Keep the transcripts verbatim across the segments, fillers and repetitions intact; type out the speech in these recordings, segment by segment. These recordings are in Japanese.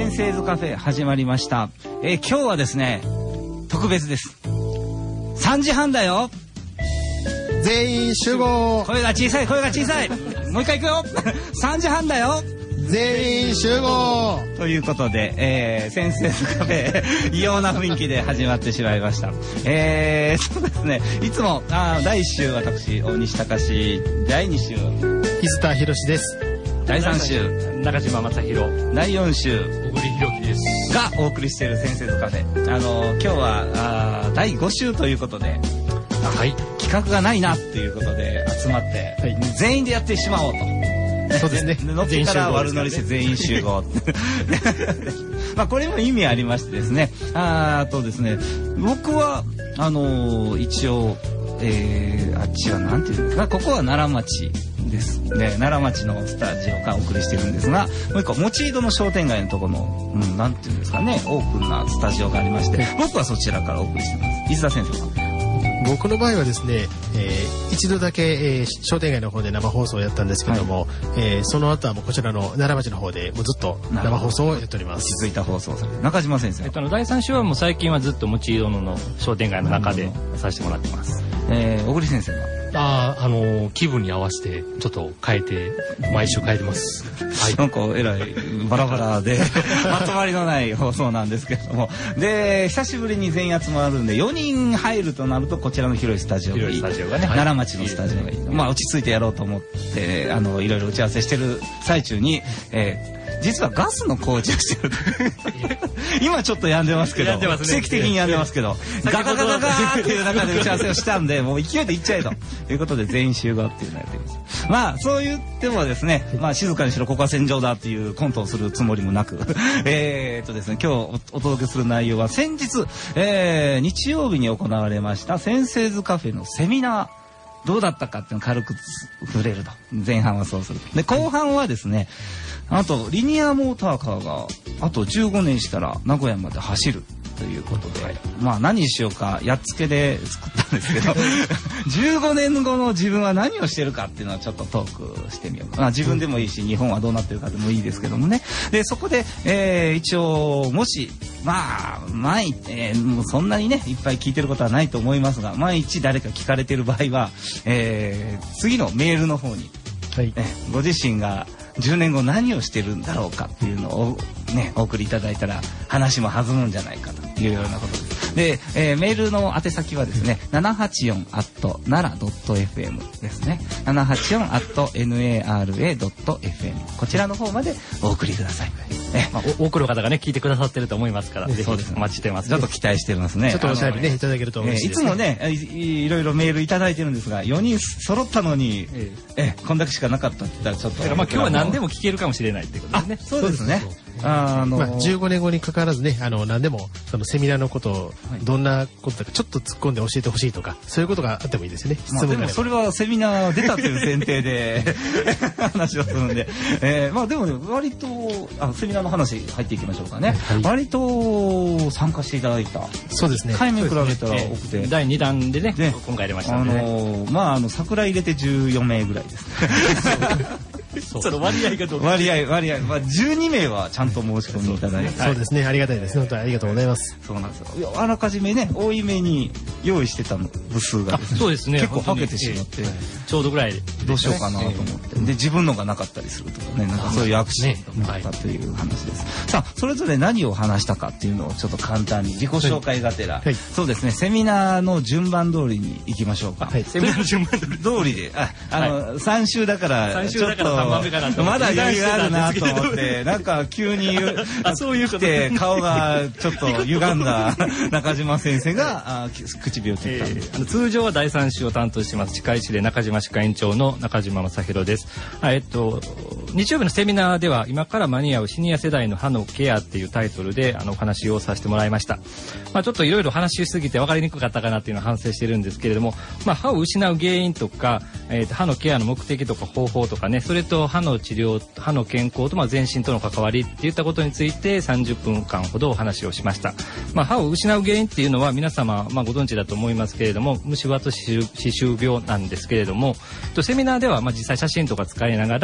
先生図カフェ始まりました。えー、今日はですね特別です。さんじはんだよ。 全員集合。 声が小さい声が小さいもう一回いくよさんじはんだよ。 全員集合ということで、えー、先生図カフェ異様な雰囲気で始まってしまいました。えー、そうですね、いつもあだいいっ週私大西隆、だいに週水田博です、 だいさん週中島正弘、 だいよん週小栗弘樹ですがお送りしている先生図カフェ、あの今日はあだいご週ということで、はい、企画がないなっていうことで集まって、はい、全員でやってしまおうと。 そうですね。 乗ってから悪乗りして全員集合。まあこれも意味ありましてですね。あ, あとですね、僕はあのー、一応、えー、あっちはなんていうんですか、ここは奈良町です。で奈良町のスタジオからお送りしてるんですが、もう一個持井戸の商店街のところの、うん、なんていうんですかね、オープンなスタジオがありまして、僕はそちらからお送りしてます。伊沢先生は。 僕の場合はですね、えー、一度だけ、えー、商店街の方で生放送をやったんですけども、はい、えー、その後はもうこちらの奈良町の方でもうずっと生放送をやっております。 続いた放送されて中島先生、 えっと、だいさん週はもう最近はずっずっと持井戸の商店街の中でさせてもらってます。 えー、小栗先生はああ、あのー、気分に合わせてちょっと変えて毎週変えてます。 はい、なんかえらいバラバラでまとまりのない放送なんですけれども、で久しぶりに全員集まるんでよにん入るとなるとこちらの広いスタジオがいい、 広いスタジオがね、 奈良町のスタジオがいい、まあ落ち着いてやろうと思ってあのいろいろ打ち合わせしてる最中に、えー実はガスの工事をしてる今ちょっと病んでますけど、ね、奇跡的に病んでますけどガガガガガーっていう中で打ち合わせをしたんでもう勢いでいっちゃえということで全員集合っていうのをやっています。まあそう言ってもですね、まあ静かにしろここは戦場だっていうコントをするつもりもなくえっとですね、今日お届けする内容は先日、えー、日曜日に行われました先生図カフェのセミナーどうだったかっていうのを軽く触れると。前半はそうするで、後半はですね、あとリニアモーターカーがあとじゅうごねんしたら名古屋まで走るということで、はい、まあ何にしようかやっつけで作ったんですけどじゅうごねんごの自分は何をしてるかっていうのはちょっとトークしてみようかな。自分でもいいし日本はどうなってるかでもいいですけどもね。でそこで、えー、一応もしまあ毎、えー、もうそんなにねいっぱい聞いてることはないと思いますが、毎日誰か聞かれてる場合は、えー、次のメールの方に、はい、えご自身がじゅうねんご何をしてるんだろうかっていうのをねお送りいただいたら話も弾むんじゃないかというようなことです。で、えー、メールの宛先はですね ななはちよん アット ナラ ドット エフエム ですね。ななはちよん アット ナラ ドット エフエム こちらの方までお送りください。 え、まあ、多くの方がね聞いてくださってると思いますから、ぜひお待ちしてます。 ちょっと期待してますね。 ちょっとおしゃべりねいただけると嬉しいですね。 いつもね い, いろいろメールいただいてるんですがよにん揃ったのに、ええこんだけしかなかったって言ったらちょっとだからまあ今日は何でも聞けるかもしれないってことですね。 そうですね。 あのーまあ、じゅうごねんごにかかわらずね、あの何でもそのセミナーのことをどんなことだかちょっと突っ込んで教えてほしいとかそういうことがあってもいいですね。 まあ、でもそれはセミナー出たという前提で話をするんで、えー、まあでも、ね、割とあセミナーの話入っていきましょうかね、はい、割と参加していただいた。 そうですね。 回目比べたら多くて、 ね、だいにだんでね、ね今回出ましたので、ね、 あのー、まああの桜入れてじゅうよんめいぐらいですその割合がどう割合割合、まあ、じゅうにめいはちゃんと申し込みいただいて、 そうですね、ありがたいです。本当にありがとうございます。 そうなんですよ。あらかじめね多いめに用意してたの部数がですね、 そうですね、 結構はけてしまって、 えー、ちょうどぐらいでどうしようかなと思って、えー、で自分のがなかったりするとかね、なんかそういうアクシデントがあったという話です、ね、はい、さあそれぞれ何を話したかっていうのをちょっと簡単に自己紹介がてら、はいはい、そうですね、セミナーの順番通りに行きましょうか。はい、 セミナーの順番通りでああの、はい、さん週だからちょっとまだ余裕があるなと思ってなんか急にあそういう来て顔がちょっと歪んだ中島先生があ口火を切ったんです、 えー、あの通常はだいさん週を担当してます歯科医師で中島歯科院長の中島正弘です。あ、えっと日曜日のセミナーでは今から間に合うシニア世代の歯のケアっていうタイトルであのお話をさせてもらいました。まあ、ちょっといろいろ話しすぎて分かりにくかったかなっていうのは反省してるんですけれども、まあ、歯を失う原因とか、えー、と歯のケアの目的とか方法とかね、それと歯の治療歯の健康とまあ全身との関わりっていったことについてさんじゅっぷんかんほどお話をしました。まあ、歯を失う原因っていうのは皆様、まあ、ご存知だと思いますけれども、虫歯と歯周病なんですけれども、とセミナーではまあ実際写真とか使いながら、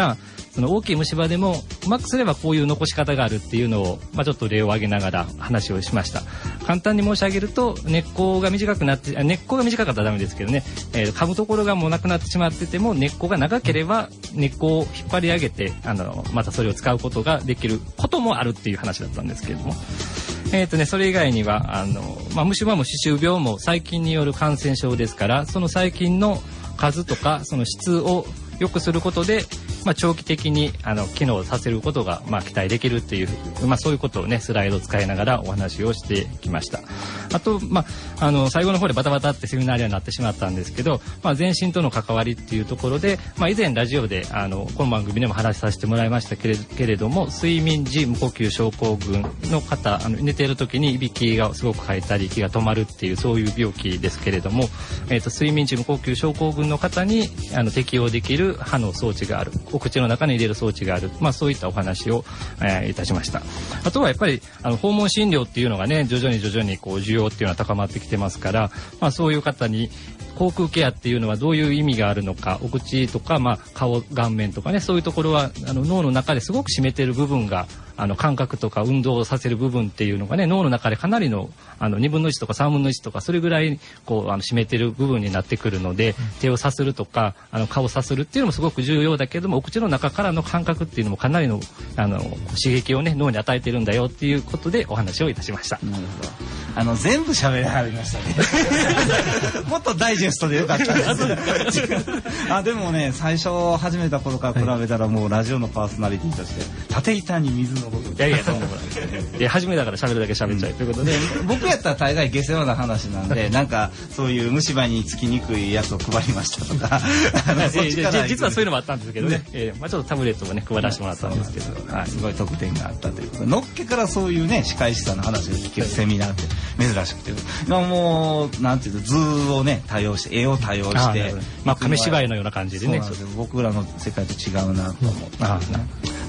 その大きい虫歯でもうまくすればこういう残し方があるっていうのを、まあ、ちょっと例を挙げながら話をしました。簡単に申し上げると、根っこが短くなって根っこが短かったらダメですけどね、えー、噛むところがもうなくなってしまってても根っこが長ければ根っこを引っ張り上げてあのまたそれを使うことができることもあるっていう話だったんですけれども、えーとね、それ以外にはあの、まあ、虫歯も歯周病も細菌による感染症ですから、その細菌の数とかその質を良くすることで、まあ、長期的にあの機能させることが、まあ、期待できるっていう、まあ、そういうことをねスライドを使いながらお話をしてきました。あと、まあ、あの最後の方でバタバタってセミナーにはなってしまったんですけど、まあ、全身との関わりっていうところで、まあ、以前ラジオであのこの番組でも話させてもらいましたけれ、けれども睡眠時無呼吸症候群の方、あの寝ている時にいびきがすごくかいたり息が止まるっていうそういう病気ですけれども、えーと、睡眠時無呼吸症候群の方にあの適用できる歯の装置がある、お口の中に入れる装置がある、まあ、そういったお話を、えー、いたしました。あとはやっぱりあの訪問診療っていうのがね徐々に徐々にこう需要っていうのは高まってきてますから、まあ、そういう方に口腔ケアっていうのはどういう意味があるのか、お口とか、まあ、顔顔面とかね、そういうところはあの脳の中ですごく占めている部分があの感覚とか運動をさせる部分っていうのがね脳の中でかなりのあのにぶんのいちとかさんぶんのいちとかそれぐらいこうあの占めている部分になってくるので、うん、手をさするとかあの顔をさするっていうのもすごく重要だけども、お口の中からの感覚っていうのもかなりのあの刺激をね脳に与えてるんだよっていうことでお話をいたしました。 なるほど。あの全部喋りはりましたねもっとダイジェストでよかったですあでもね最初始めた頃から比べたらもうラジオのパーソナリティとして縦板に水のいやいやとんでもないいや初めだから喋るだけ喋っちゃう、うん、ということで僕やったら大概下世話な話なんでなんかそういう虫歯につきにくいやつを配りましたとか実はそういうのもあったんですけどね、えーまあ、ちょっとタブレットもね配らせてもらったんですけど、 はい、すごい特典があったということで、のっけからそういうね歯科医師さんの話を聞けるセミナーって珍しくて、もうなんていうの図をね多用して絵を多用して、 まあ紙芝居のような感じでね、 僕らの世界と違うなと思って、うん、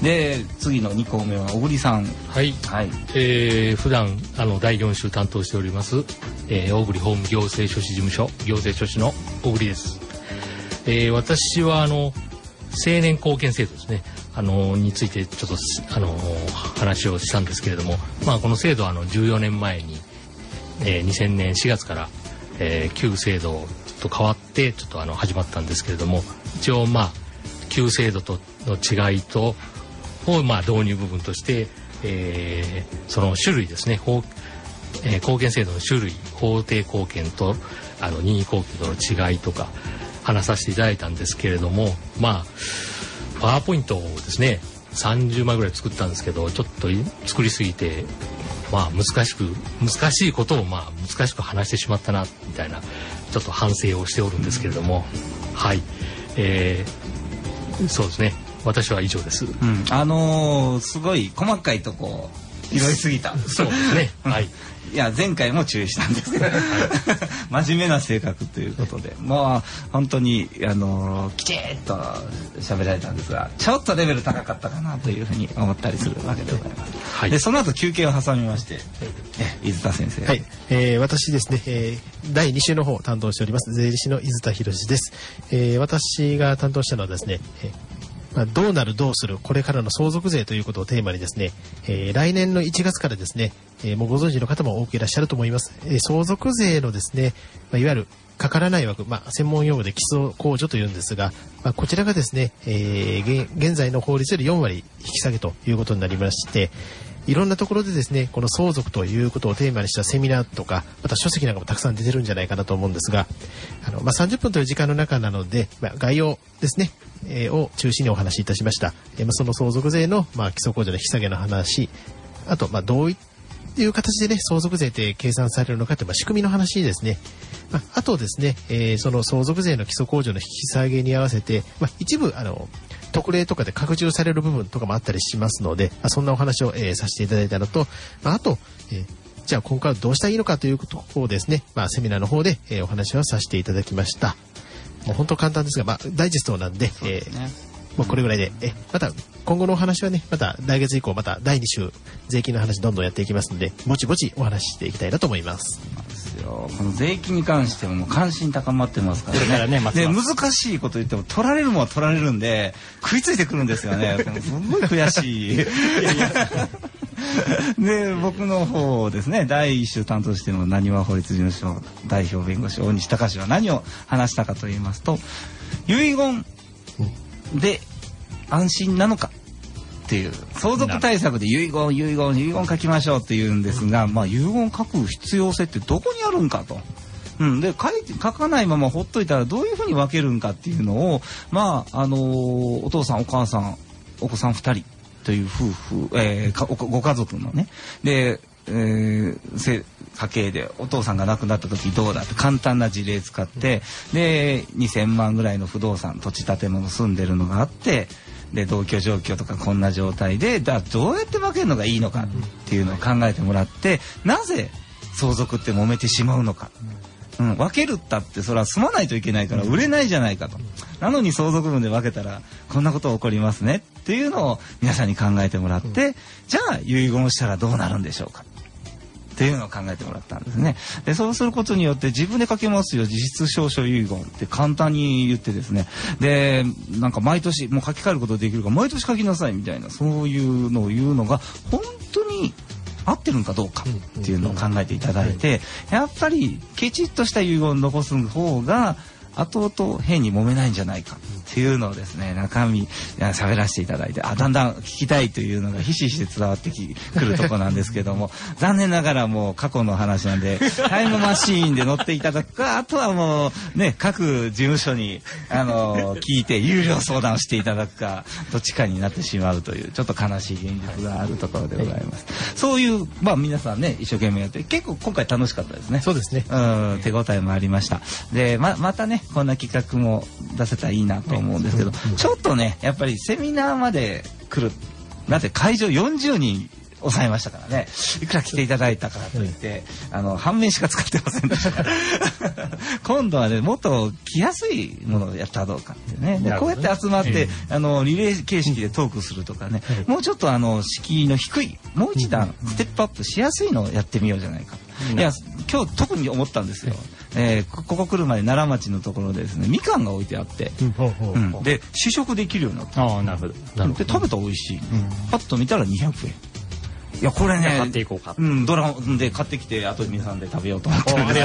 で次のにこめは小栗さん。 はい、はい、えー、普段あのだいよん週担当しております、えー、小栗法務行政書士事務所行政書士の小栗です。えー、私はあの青年貢献制度ですね、あのについてちょっとあの話をしたんですけれども、まあ、この制度はあのじゅうよねんまえに、えー、にせんねんしがつから、えー、旧制度と変わってちょっとあの始まったんですけれども、一応まあ旧制度との違いとをまあ導入部分として、えー、その種類ですね、法、えー、貢献制度の種類、法定貢献とあの任意貢献との違いとか話させていただいたんですけれども、まあパワーポイントをですねさんじゅうまいぐらい作ったんですけど、ちょっと作りすぎてまあ難しく難しいことをまあ難しく話してしまったなみたいなちょっと反省をしておるんですけれども、はい、えー、そうですね、私は以上です。 うん、あのー、すごい細かいとこ拾いすぎた。 そうですね。はい。 いや前回も注意したんですけど真面目な性格ということで、まあ本当にあのー、きちっと喋られたんですが、ちょっとレベル高かったかなというふうに思ったりするわけでございます。はい、でその後休憩を挟みまして、え伊豆田先生。 はい、えー、私ですね、えー、だいに週の方を担当しております税理士の伊豆田博です。えー、私が担当したのはですね、えーまあ、どうなるどうするこれからの相続税ということをテーマにですね、えー、来年のいちがつからですね、えー、もうご存知の方も多くいらっしゃると思います、えー、相続税のですね、まあ、いわゆるかからない枠、まあ、専門用語で基礎控除というんですが、まあ、こちらがですね、えー、現在の法律よりよんわり引き下げということになりまして、いろんなところでですねこの相続ということをテーマにしたセミナーとかまた書籍なんかもたくさん出てるんじゃないかなと思うんですが、あの、まあ、さんじゅっぷんという時間の中なので、まあ、概要ですね、えー、を中心にお話しいたしました。えーまあ、その相続税の、まあ、基礎控除の引き下げの話、あと、まあ、どういう形でね相続税って計算されるのかという、まあ、仕組みの話ですね。まあ、あとですね、えー、その相続税の基礎控除の引き下げに合わせて、まあ、一部あの特例とかで拡充される部分とかもあったりしますので、まあ、そんなお話を、えー、させていただいたのと、まあ、あと、えー、じゃあ今回はどうしたらいいのかということをですね、まあ、セミナーの方で、えー、お話をさせていただきました。もう本当簡単ですが、まあ、ダイジェストなんで、 そうですね、 えー、もうこれぐらいで、えまた今後のお話はね、また来月以降まただいに週税金の話どんどんやっていきますので、ぼちぼちお話ししていきたいなと思います。 よ。この税金に関してももう関心高まってますからね。 これからね、ますでます難しいこと言っても取られるもんは取られるんで食いついてくるんですよね。すごい悔しい。で僕の方ですね、第一週担当してのなにわ法律事務所代表弁護士大西隆は何を話したかと言いますと、遺言で安心なのかっていう、相続対策で遺言遺言遺言書きましょうって言うんですが、まあ遺言書く必要性ってどこにあるんかと。うん、で書いて書かないままほっといたらどういうふうに分けるんかっていうのを、まああのー、お父さんお母さんお子さんふたりという夫婦、えー、ご家族のねで、えー、家計でお父さんが亡くなった時どうだって簡単な事例使って、でにせんまんぐらいの不動産土地建物住んでるのがあって、で同居状況とかこんな状態でだどうやって分けるのがいいのかっていうのを考えてもらって、なぜ相続って揉めてしまうのか。うん、分けるったってそれは住まないといけないから売れないじゃないかと。なのに相続分で分けたらこんなこと起こりますねっていうのを皆さんに考えてもらって、じゃあ遺言したらどうなるんでしょうかっていうのを考えてもらったんですね。でそうすることによって自分で書けますよ、自筆証書遺言って簡単に言ってですね、でなんか毎年もう書き換えることできるから毎年書きなさいみたいな、そういうのを言うのが本当に合ってるのかどうかっていうのを考えていただいて、やっぱりきちっとした遺言を残す方が後々変に揉めないんじゃないかっていうのをですね、中身喋らせていただいて、あだんだん聞きたいというのがひしひしで伝わってきくるとこなんですけども残念ながらもう過去の話なんでタイムマシーンで乗っていただくか、あとはもうね各事務所にあの聞いて有料相談をしていただくか、どっちかになってしまうというちょっと悲しい現実があるところでございます。そういうまあ皆さんね一生懸命やって結構今回楽しかったですね。 そうですね。 うん、手応えもありました。で ま, またねこんな企画も出せたらいいなと思うんですけど、ちょっとねやっぱりセミナーまで来る、だって会場よんじゅうにん抑えましたからね、いくら来ていただいたからといってあの半面しか使ってませんでした今度はねもっと来やすいものをやったらどうかってね、でこうやって集まって、あのリレー形式でトークするとかね、もうちょっとあの敷居の低いもう一段ステップアップしやすいのをやってみようじゃないか。いや今日特に思ったんですよ。えー、ここ来るまで奈良町のところでですねみかんが置いてあって、うん、で試食できるようになって、 ああなるほど、 で食べたら美味しい、うん、パッと見たらにひゃくえん。いやこれね買っていこうか、 うん、ドラマで買ってきてあと皆さんで食べようと思ってるんです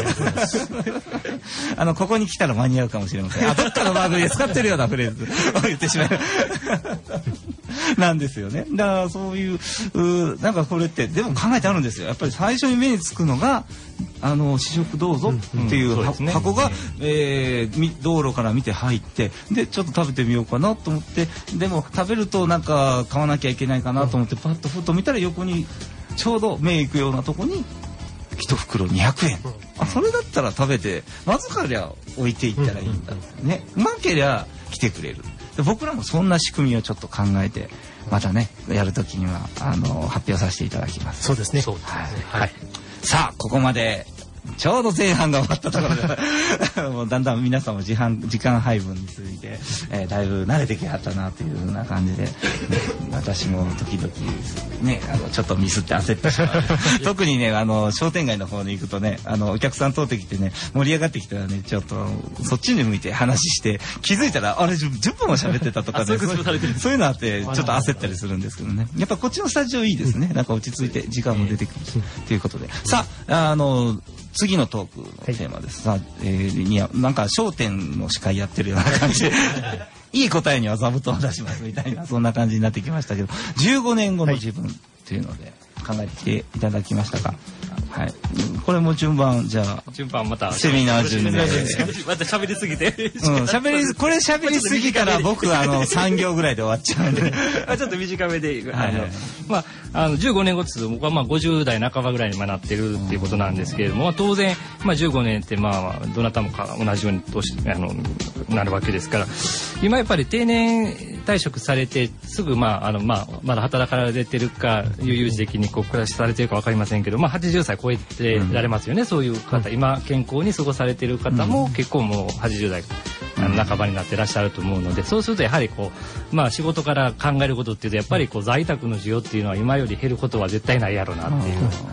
あのここに来たら間に合うかもしれません。あどっかの番組で使ってるようなフレーズを言ってしまうなんですよね。だからそういう、うなんかこれってでも考えてあるんですよ。やっぱり最初に目につくのがあの試食どうぞっていう、うんうんね、箱が、えー、道路から見て入ってでちょっと食べてみようかなと思って、でも食べるとなんか買わなきゃいけないかなと思ってパッとふっと見たら横にちょうど目行くようなとこに一袋にひゃくえん、あそれだったら食べてまずかりゃ置いていったらいいんだってね、うまけりゃ来てくれる。で僕らもそんな仕組みをちょっと考えてまたねやるときにはあの発表させていただきます。 そうですね。 はい、はい、さあここまでちょうど前半が終わったところでもうだんだん皆さんも時間時間配分について、えー、だいぶ慣れてきはったなというような感じで、ね、私も時々ねあのちょっとミスって焦ってしまう特にねあの商店街の方に行くとねあのお客さん通ってきてね盛り上がってきたらねちょっとそっちに向いて話して気づいたらあれじゅっぷんも喋ってたとかねそういうのあってちょっと焦ったりするんですけどね、やっぱこっちのスタジオいいですね、なんか落ち着いて時間も出てくるしということで、さああの次のトークのテーマです。はい、さあ、えー、になんか笑点の司会やってるような感じでいい答えには座布団を出しますみたいなそんな感じになってきましたけど、じゅうごねんごの自分というので考えてきていただきましたか。はい、これも順番じゃあ順番またセミナー順でまた喋りすぎて、 うん、喋りこれ喋りすぎたら僕あのさん行ぐらいで終わっちゃうんでちょっと短めで、あの、はい、まああのじゅうごねんごって僕はまあごじゅう代半ばぐらいになってるっていうことなんですけれども、まあ、当然まあじゅうごねんってまあどなたもか同じように年あのなるわけですから、今やっぱり定年退職されてすぐまああのまあまだ働かれてるか悠々自適にこう暮らしされてるかわかりませんけど、まあはちじゅっさい超えてられますよね、うん、そういう方、今健康に過ごされてる方も結構もうはちじゅう代あの半ばになってらっしゃると思うので、そうするとやはりこうまあ仕事から考えることっていうとやっぱりこう在宅の需要っていうのは今より減ることは絶対ないやろうなっていう、う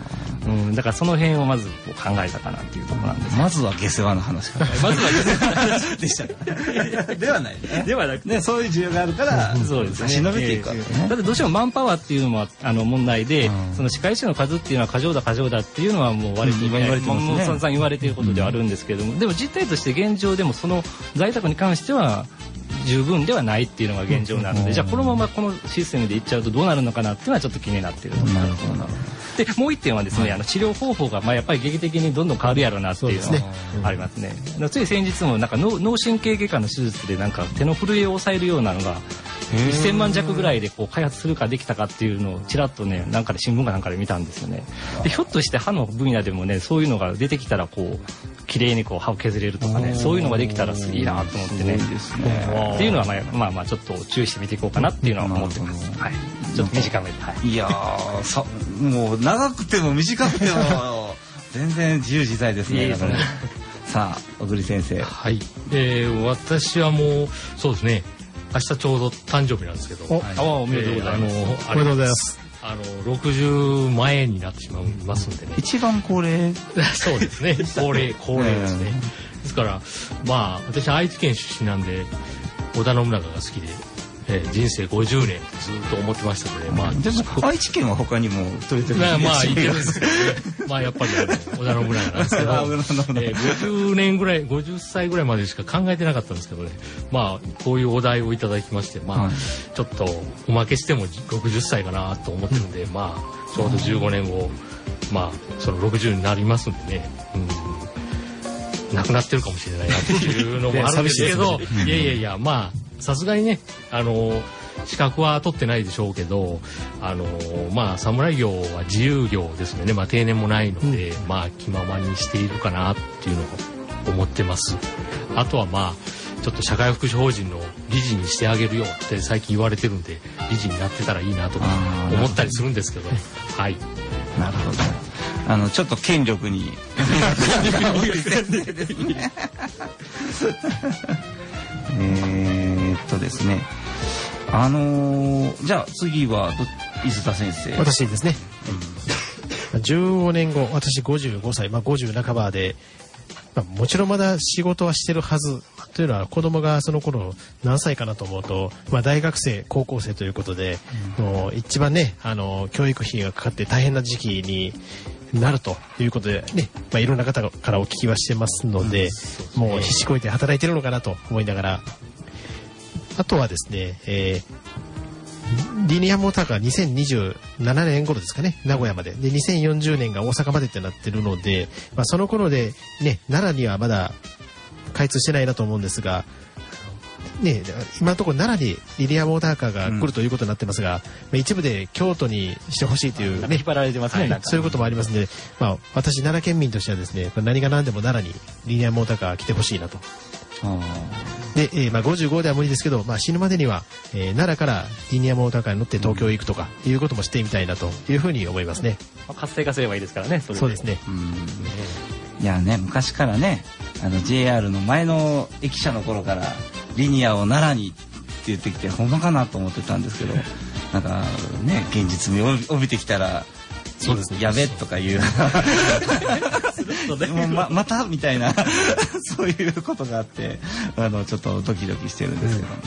うん、だからその辺をまず考えたかなっていうところなんです。 まずは下世話の話からまずは下世話の話でしたではないね。 ではなくて、 ね、そういう需要があるから、 そうですね、 差し伸べていくわけね。 えー、だってどうしてもマンパワーっていうのもあの問題で、うん、その歯科医師の数っていうのは過剰だ過剰だっていうのはもう割と、うん、言われてますね。もう散々言われていることではあるんですけれども、うん、でも実態として現状でもその在宅に関しては十分ではないっていうのが現状なので、うん、じゃあこのままこのシステムでいっちゃうとどうなるのかなっていうのはちょっと気になっているところ。なるほどなるほど。でもう一点はですね、はい、あの治療方法がまあやっぱり劇的にどんどん変わるやろうなっていうのがありますね。うん、つい先日もなんか 脳, 脳神経外科の手術でなんか手の震えを抑えるようなのがせんまん弱ぐらいでこう開発するかできたかっていうのをちらっとねなんかで新聞かなんかで見たんですよね。でひょっとして歯の分野でもねそういうのが出てきたらこう綺麗にこう歯を削れるとかねそういうのができたらいいなと思ってね。っていうのはまあまあまあちょっと注意してみていこうかなっていうのは思ってます。はい。ちょっと短めで。はい。 いやーさもう長くても短くても全然自由自在ですね。さあ小栗先生。 はい。えー、私はもうそうですね。明日ちょうど誕生日なんですけど。 お、はい、おめでとうございます。 えー、あのおめでとうございます。 あのろくじゅう前になってしまいますんでね。 一番高齢。 そうですね。高齢高齢ですね。ですからまあ私愛知県出身なんで織田信長が好きで、えー、人生ごじゅうねんずっと思ってましたので、まあでも愛知県は他にも取れてる。 まあまあいてるんですけどね。まあやっぱりあの織田信長なんですけど、えー、ごじゅうねんぐらいごじゅっさいぐらいまでしか考えてなかったんですけどね。まあこういうお題をいただきまして、まあ、はい、ちょっとおまけしてもろくじゅっさいかなと思ってるんで、まあちょうどじゅうごねんごまあそのろくじゅうになりますんでね。うん、亡くなってるかもしれないなっていうのもあるんですけど、いやいやいやまあさすがにねあの資格は取ってないでしょうけど、あのまあ侍業は自由業ですよね。まあ定年もないので、うん、まあ気ままにしているかなっていうのを思ってます。あとはまあちょっと社会福祉法人の理事にしてあげるよって最近言われてるんで理事になってたらいいなとか思ったりするんですけど、はい。 なるほど。あのちょっと権力にえっとですね。あのー、じゃあ次は伊豆田先生。 私ですね。うん、じゅうごねんご私ごじゅうごさい、まあ、ごじゅう半ばで、まあ、もちろんまだ仕事はしてるはずというのは子供がその頃何歳かなと思うと、まあ、大学生高校生ということで、うん、もう一番ねあの教育費がかかって大変な時期になるということでね、まあ、いろんな方からお聞きはしてますので、うん、もう必死こいて働いてるのかなと思いながら、あとはですね、えー、リニアモーターがにせんにじゅうななねん頃ですかね、名古屋まで。で、にせんよんじゅうねんが大阪までってなってるので、まあ、その頃でね、奈良にはまだ開通してないなと思うんですが、ね、今のところ奈良にリニアモーターカーが来るということになってますが、うん、まあ、一部で京都にしてほしいというね、 引っ張られてますね、 はい、そういうこともありますので、まあ、私奈良県民としてはですね、何が何でも奈良にリニアモーターカー来てほしいなと。で、えーまあ、ごじゅうごでは無理ですけど、まあ、死ぬまでには、えー、奈良からリニアモーターカーに乗って東京へ行くとかいうこともしてみたいなというふうに思いますね。 まあ、活性化すればいいですからね。それでそうですね。 うん、いやね、昔からねあの ジェイアール の前の駅舎の頃からリニアを奈良にって言ってきてほんまかなと思ってたんですけど、なんかね現実味を帯びてきたらそうですね、やべとかいうもう ま, またみたいなそういうことがあってあのちょっとドキドキしてるんですけど、うん、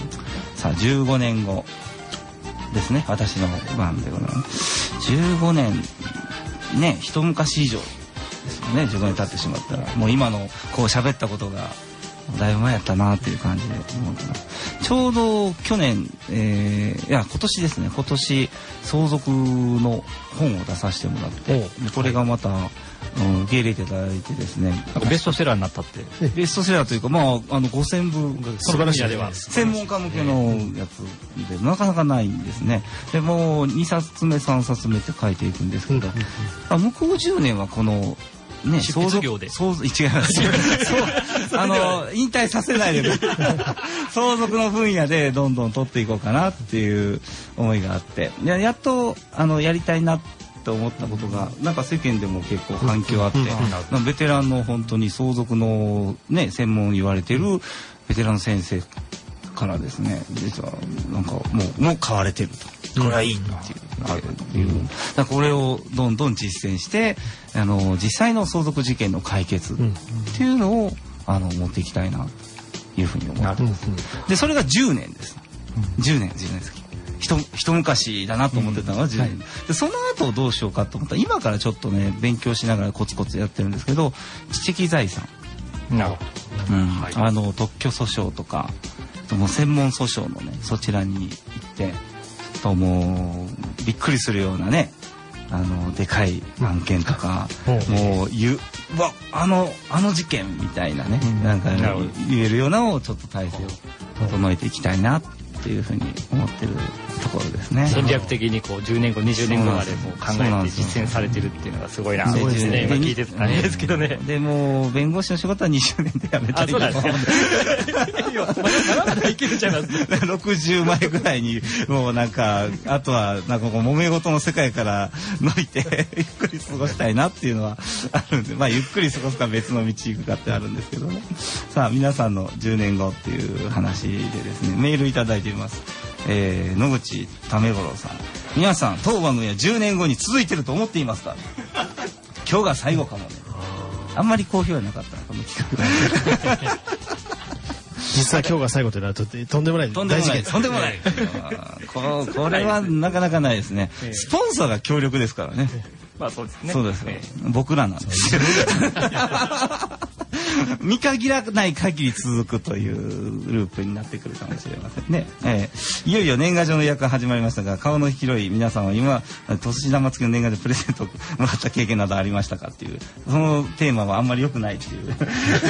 さあじゅうごねんごですね、私の番でございます。じゅうごねんね、一昔以上ですよね。じゅうごねん経ってしまったらもう今のこう喋ったことがだいぶ前やったなっていう感じで思ってます。ちょうど去年、えー、いや今年ですね、今年相続の本を出させてもらって、これがまた、うん、受け入れていただいてですね、 なんかベストセラーになったって。 ベストセラーというか、まああのごせんぶ素晴らしいでは専門家向けのやつでなかなかないんですね。でもうにさつめさんさつめって書いていくんですけど、あ向こうじゅうねんはこのね、 執筆業で相続違いますそうあの引退させないで相続の分野でどんどん取っていこうかなっていう思いがあって、や, やっとあのやりたいなと思ったことがなんか世間でも結構反響あって、うん、ベテランの本当に相続の、ね、専門言われてるベテラン先生からですね、実はなんかもうもう買われてると。 これはいいっていう、うん、だからこれをどんどん実践してあの実際の相続事件の解決っていうのをあの持っていきたいなというふうに思ってます。でそれがじゅうねんです。じゅうねんじゅうねんです。一, 一昔だなと思ってたのはじゅうねん、うんはい、でその後どうしようかと思ったら今からちょっとね勉強しながらコツコツやってるんですけど知的財産、 なるほど、 うんはい、あの特許訴訟とかもう専門訴訟のねそちらに行ってともうびっくりするようなねあのでかい案件とか、うん、もう言うわあのあの事件みたいなね、うん、なんか言えるようなのをちょっと体制を整えていきたいなっていうふうに思ってるところですね。 戦略的にこうじゅうねんごにじゅうねんごまでもう考えて実践されてるっていうのがすごいな。そうですね。今聞いてたんですけどね。 でも弁護士の仕事はにじゅうねんで辞めたりとか。あ、そうなんですね。まだまだいけるちゃいます。ろくじゅうまえぐらいにもうなんかあとはなんかこう揉め事の世界から抜いてゆっくり過ごしたいなっていうのはあるんで、まあゆっくり過ごすか別の道行くかってあるんですけどね。さあ皆さんのじゅうねんごっていう話でですねメールいただいています。えー、野口為五郎さん、皆さん当番組はじゅうねんごに続いてると思っていますか今日が最後かもね。あんまり好評はなかったなこの企画実は今日が最後となるととんでもない大事件です。とんでもないこ, これはなかなかないですね。スポンサーが強力ですからね。 まあそうですね。 そうです、えー、僕らなんです見限らない限り続くというループになってくるかもしれませんね、えー、いよいよ年賀状の予約が始まりましたが顔の広い皆さんは今年玉付きの年賀状プレゼントをもらった経験などありましたかっていうそのテーマはあんまり良くないっていうメ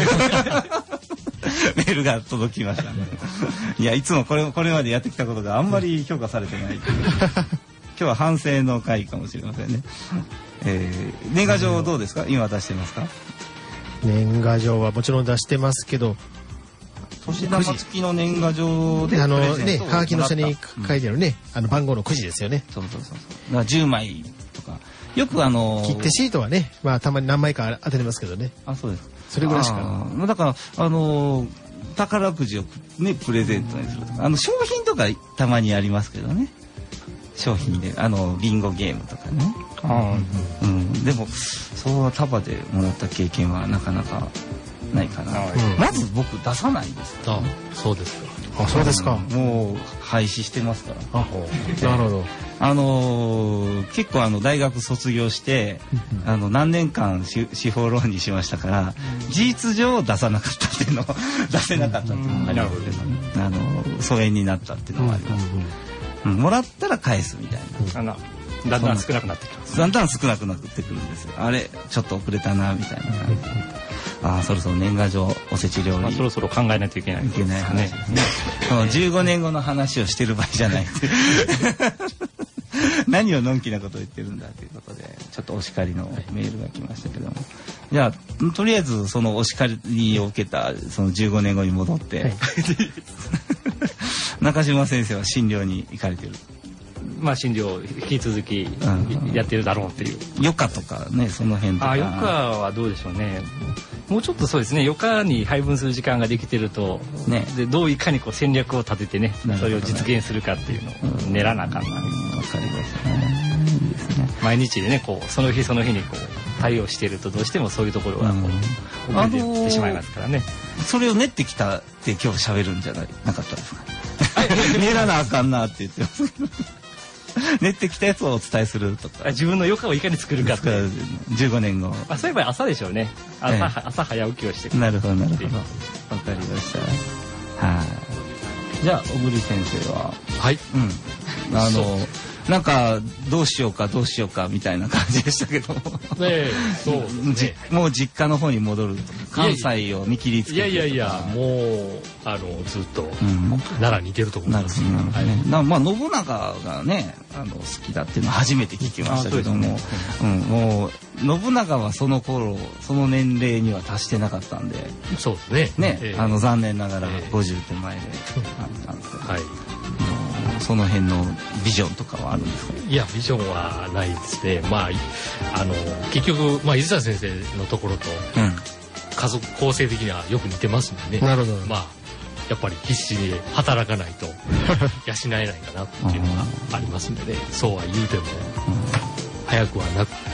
ールが届きましたね。いやいつもこれこれまでやってきたことがあんまり評価されてないっていう今日は反省の回かもしれませんね、えー、年賀状どうですか今出してますか。 年賀状はもちろん出してますけど年玉付きの年賀状であのねはがきの下に書いてあるね、うん、あの番号のくじですよね。 そうそうそうそうだからじゅうまいとかよくあの切手シートはねまあたまに何枚か当ててますけどね。 あそうです。 それぐらいしかだからあの宝くじをねプレゼントにするとかあの商品とかたまにありますけどね。商品であのビンゴゲームとかね。あ、うん、でもそう束でもらった経験はなかなかないかな、うん、まず僕出さないですから、ね、 あそうですか。 あそうですか。 もう廃止してますから。 あなるほど。 あのー、結構あの大学卒業してあの何年間司法ローンにしましたから事実上出さなかったっていうのを出せなかったっていうのがありますけどね。あの疎遠になったっていうのがあります、うんうん、もらったら返すみたいな、 うん、だんだん少なくなってきます。 だんだん少なくなってくるんですよ。あれちょっと遅れたなみたいな感じで、ああそろそろ年賀状おせち料理、まあ、 そろそろ考えないといけないいけない話ですね。そのじゅうごねんごの話をしてる場合じゃない何をのんきなことを言ってるんだということでちょっとお叱りのメールが来ましたけども、じゃあとりあえずそのお叱りを受けたそのじゅうごねんごに戻って、はい、中島先生は診療に行かれてる。 まあ診療引き続きやってるだろうっていう。 余暇とかねその辺とか。 あ余暇はどうでしょうね。もうちょっとそうですね余暇に配分する時間ができてると、ね、でどういかにこう戦略を立ててねそれを実現するかっていうのを練らなあかんな。わ、うん、かりましたね。いいですね。 毎日でねこうその日その日にこう対応しているとどうしてもそういうところがこう遅れていってしまいますからね。 それを練ってきたって今日喋るんじゃないなかったですか。練らなあかんなって言ってますけど。練ってきたやつをお伝えするとか自分の余暇をいかに作るかってじゅうごねんごあそういえば朝でしょうね 朝,、ええ、朝早起きをしてくる。 なるほどなるほどわかりました。はい。じゃあ小栗先生ははい、 うん、あのなんかどうしようかどうしようかみたいな感じでしたけども、 ね、そうですね、 もう実家の方に戻ると関西を見切りつけていやいやいやもうあのずっと、うん、奈良にいてると思います。 なるほどね、はい、なまあ信長がねあの好きだっていうのは初めて聞きましたけども、ねうん、もう信長はその頃その年齢には達してなかったんでそうですねね、えー、あの残念ながらごじゅう手前であったんですけど、はいその辺のビジョンとかはあるんですか。 いやビジョンはないですね。まああの結局、まあ、伊豆田先生のところと家族構成的にはよく似てますんでね、 なるほど。 まあやっぱり必死に働かないと養えないかなっていうのがありますので、そうは言うても、早くはなく、ね、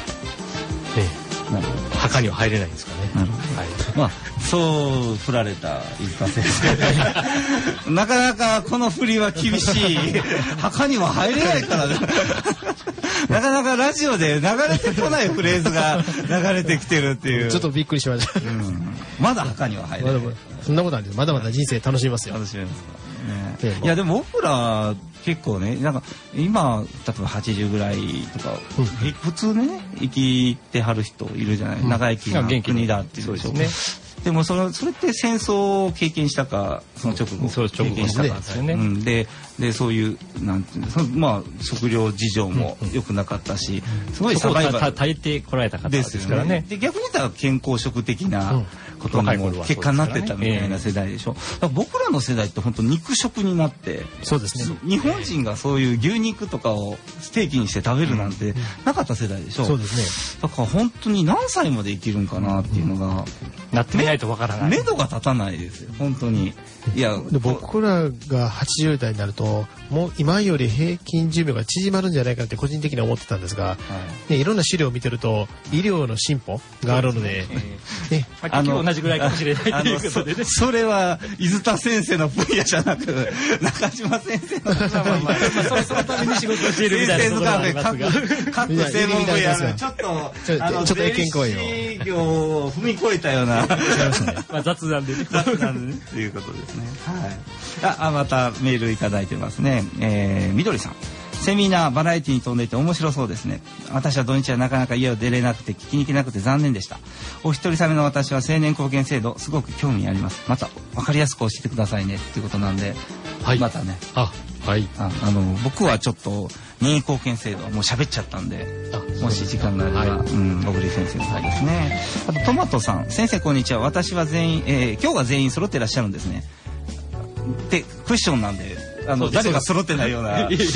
墓には入れないんですかね。 はい、まあそう振られた飯塚先生なかなかこの振りは厳しい墓には入れないからなかなかラジオで流れてこないフレーズが流れてきてるっていうちょっとびっくりしました、うん、 まだ墓には入れない、ま、 そんなことないです。まだまだ人生楽しみますよ。 楽しみますね。いやでも僕ら結構ね、なんか今例えばはちじゅうぐらいとか、うん、普通ね生きてはる人いるじゃない、うん、長生きな国だっていうでしょ。でもそのそれって戦争を経験したかその直後経験したかですよね。うん、ででそういうなんていうの、そのまあ食料事情も良くなかったし、うん、すごいサバイバル耐えてこられた方ですからね。 で逆に言ったら健康食的なことにも結果になってたみたいな世代でしょ。だから僕らの世代って本当肉食になって、 そうですね。 日本人がそういう牛肉とかをステーキにして食べるなんてなかった世代でしょ。 そうですね。 だから本当に何歳まで生きるんかなっていうのが、 なってみないとわからない。 目処が立たないですよ本当に。いやで僕らがはちじゅう代になるともう今より平均寿命が縮まるんじゃないかって個人的には思ってたんですが、はいね、いろんな資料を見てると医療の進歩があるので、 ね、まあ、結局同じぐらいかもしれないということでね。 そ, それは伊豆田先生の分野じゃなく中島先生のまあまあまあそのために仕事をしているみたいなところがありますが、 各専門分野のちょっとちょっと税理士業を踏み越えたようなまあ雑談でね雑談でねということですね。はい。あ、またメールいただいてますね。えー、みどりさん。セミナーバラエティに飛んでいて面白そうですね。私は土日はなかなか家を出れなくて聞きに行けなくて残念でした。お一人様の私は青年貢献制度すごく興味あります。また分かりやすく教えてくださいねっていうことなんで、はい、またね。 あ、はい。 あ、あの僕はちょっと任意貢献制度はもう喋っちゃったんで、もし時間があれば、はい、うん、小栗先生の回ですね。あとトマトさん、先生こんにちは。私は全員、えー、今日が全員揃ってらっしゃるんですね。でクッションなんで。あの誰か揃ってないような誰か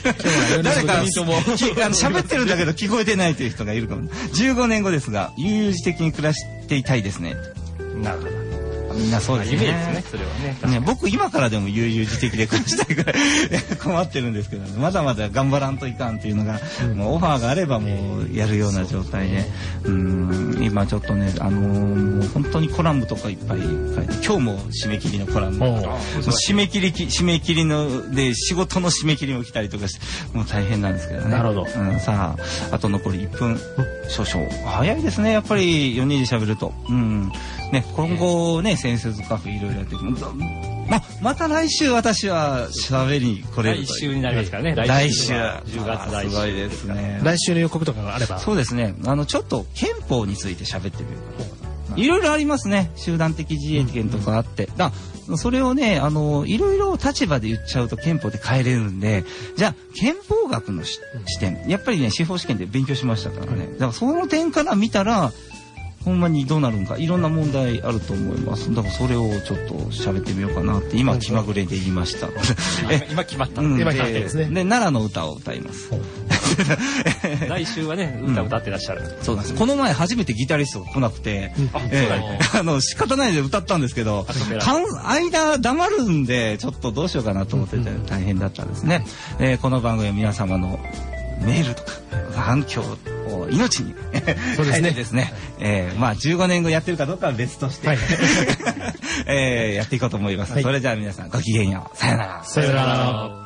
喋ってるんだけど聞こえてないという人がいるかも。じゅうごねんごですが悠々自適に暮らしていたいですね。 なるほど。 みんなそうですね。 夢ですね。それはね。 ね、僕今からでも悠々自適で暮らしたいぐらい困ってるんですけどね。まだまだ頑張らんといかんっていうのが、うん、もうオファーがあればもうやるような状態で、うーん今ちょっとねあのー、もう本当にコラムとかいっぱい書いて、今日も締め切りのコラム、締め切り締め切りので仕事の締め切りも来たりとかしてもう大変なんですけどね。 なるほど。 うん、さああと残りいっぷん少々早いですねやっぱりよにんで喋ると。うんね、今後ね先生カフェいろいろやっていく。ままた来週私は喋りに来れると。 来週になりますからね。 来週じゅうがつ来週すごいですね。 来週の予告とかがあれば。 そうですね。あのちょっと憲法について喋ってみようかな。いろいろありますね。集団的自衛権とかあって、だそれをねあのいろいろ立場で言っちゃうと憲法で変えれるんで、じゃあ憲法学の視点やっぱりね司法試験で勉強しましたからね。だからその点から見たら。ほんまにどうなるのかいろんな問題あると思います。だからそれをちょっと喋ってみようかなって今気まぐれで言いました。 今決まった。 うん、今決まってですね。 で奈良の歌を歌います。 来週はね歌を歌ってらっしゃる。 うん、そうなんです。この前初めてギタリストが来なくて、うんえー、あの仕方ないで歌ったんですけど、間黙るんでちょっとどうしようかなと思ってて大変だったんですね。えー、この番組は皆様のメールとか反響を命にそうですねですね、えー、まあじゅうごねんごやってるかどうかは別として、はいえー、やっていこうと思います、はい、それじゃあ皆さんごきげんようさよならさよなら。